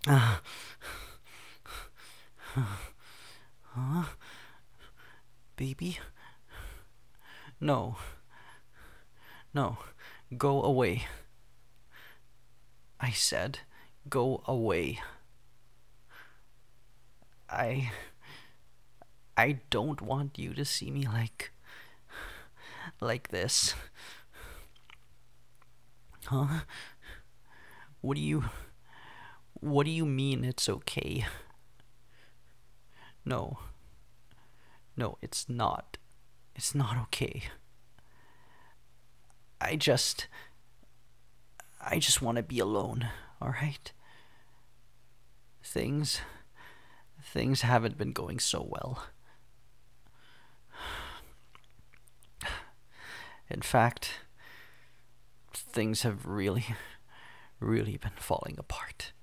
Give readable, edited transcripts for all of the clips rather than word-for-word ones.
Uh, huh? Baby? No, no. Go away. I said, go away. I. I don't want you to see me like this. Huh? What do you. What do you mean it's okay? No. No, it's not. It's not okay. I just. I just want to be alone, alright? Things. Things haven't been going so well. In fact, things have really been falling apart.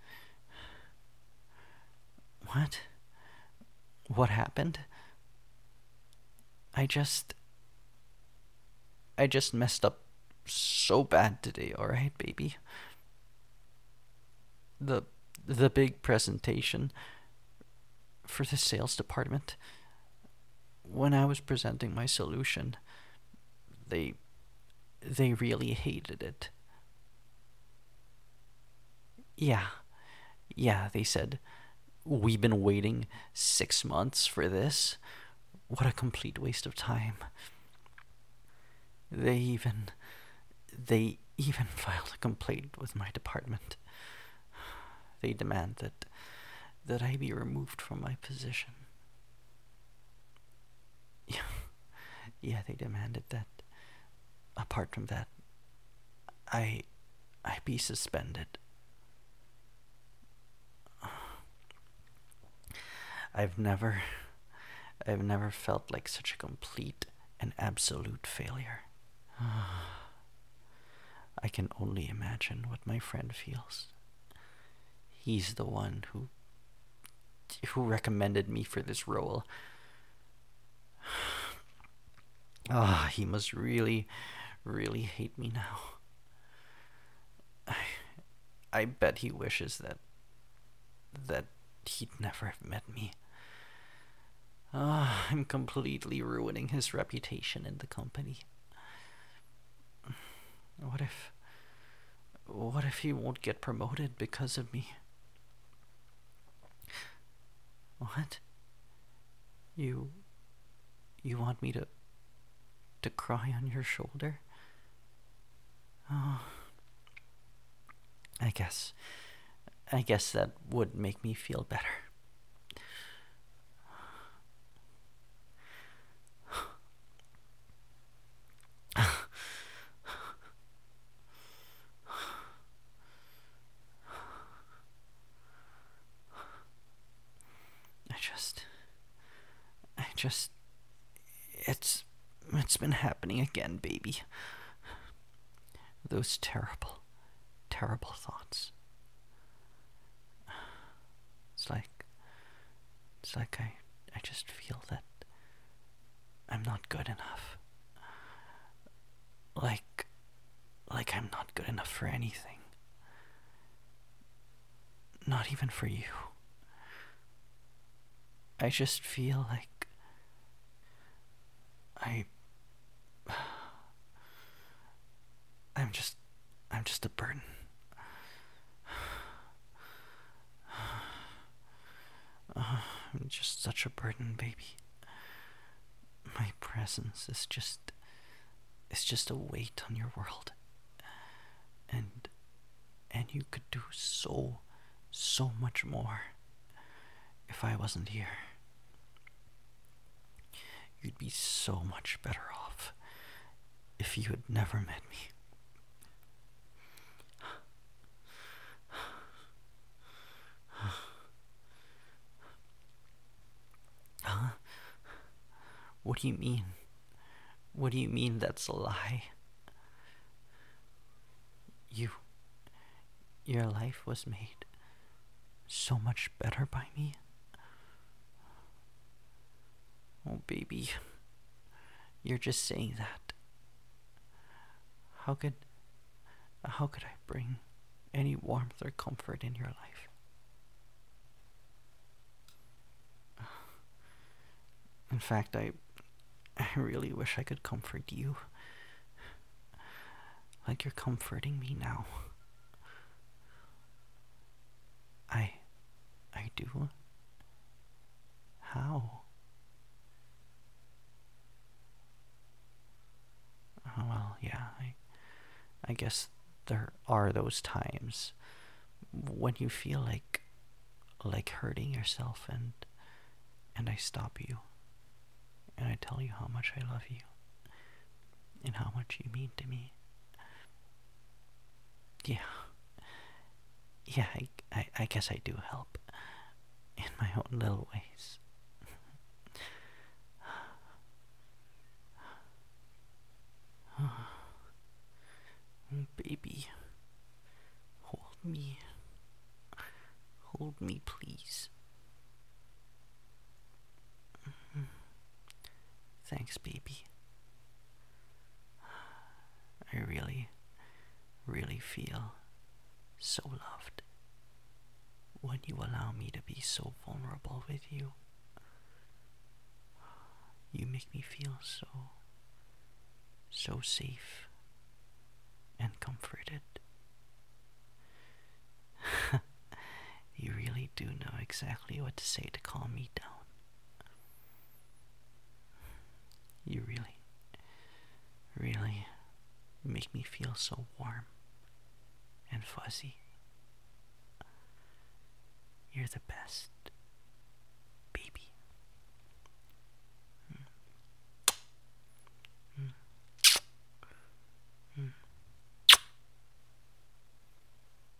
What? What happened? I just. I just messed up so bad today, alright, baby? The. The big presentation for the sales department. When I was presenting my solution, they. They really hated it. Yeah, yeah, they said, we've been waiting 6 months for this. What a complete waste of time. They even they even filed a complaint with my department. They demand that I be removed from my position. Yeah, yeah, they demanded that. Apart from that, I I be suspended. I've never I've never felt like such a complete and absolute failure. I can only imagine what my friend feels. He's the one who recommended me for this role. Ah, he must really hate me now. I, I bet he wishes that he'd never have met me. Ah, I'm completely ruining his reputation in the company. What if what if he won't get promoted because of me? What? You you want me to cry on your shoulder? Oh, I guess I guess that would make me feel better. I just I just it's been happening again, baby. Those terrible thoughts. It's like I just feel that I'm not good enough. Like I'm not good enough for anything. Not even for you. I just feel like I I'm just I'm just a burden. I'm just such a burden, baby. My presence is just it's just a weight on your world. And you could do so much more if I wasn't here. You'd be so much better off if you had never met me. Huh? What do you mean? What do you mean that's a lie? You your life was made so much better by me. Oh baby, you're just saying that. How could I bring any warmth or comfort in your life? In fact, I really wish I could comfort you. Like you're comforting me now. I. I do? How? Well, yeah, I guess there are those times when you feel like hurting yourself and I stop you and I tell you how much I love you and how much you mean to me. Yeah. Yeah, I guess I do help in my own little ways. Baby, hold me. Hold me, please. Thanks, baby. I really, really feel so loved when you allow me to be so vulnerable with you. You make me feel so safe and comforted. You really do know exactly what to say to calm me down. You really, really make me feel so warm and fuzzy. You're the best.